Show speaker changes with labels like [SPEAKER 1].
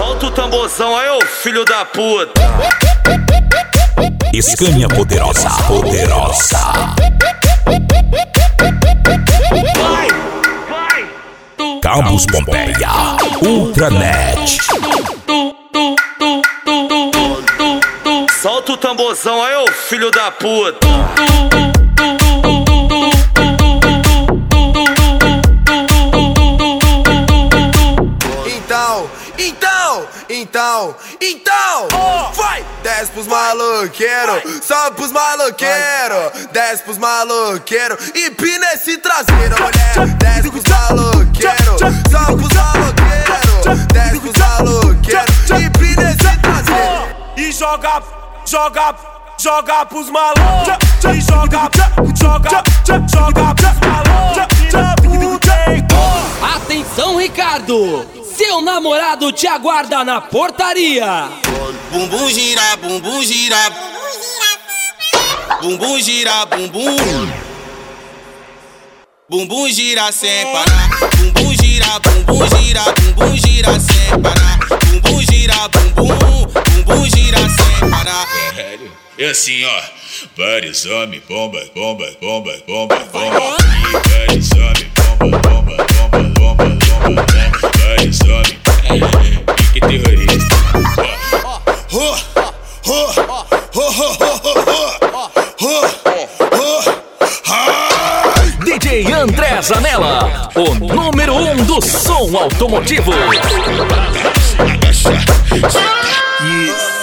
[SPEAKER 1] Solta o tamborzão aí, ô filho da puta.
[SPEAKER 2] Scania poderosa, poderosa. Campus Pompeia, Ultranet.
[SPEAKER 1] Solta o tamborzão aí, ô filho da puta.
[SPEAKER 3] Então, vai! Desce pros maloqueiros, sobe pros maloqueiros, desce pros maloqueiros, empina esse traseiro, mulher. Desce pros maloqueiros, sobe pros maloqueiros, desce pros maloqueiros, empina esse traseiro.
[SPEAKER 4] E joga pros malucos. E joga pros malucos.
[SPEAKER 5] Atenção, Ricardo! Seu namorado te aguarda na portaria.
[SPEAKER 6] Bumbum gira, bumbum gira. Bumbum gira, bumbum. Bumbum gira sem parar. Bumbum gira, bumbum gira. Bumbum gira sem parar. Bumbum gira, bumbum. Bumbum gira sem parar.
[SPEAKER 7] É assim, ó. Vários homens, bomba, bomba, bomba, bomba, bomba. E vários homens, bomba, bomba, bomba, bomba, bomba. Vários homens, que terrorista.
[SPEAKER 2] DJ André Zanella, o número 1 do som automotivo.
[SPEAKER 7] Agacha,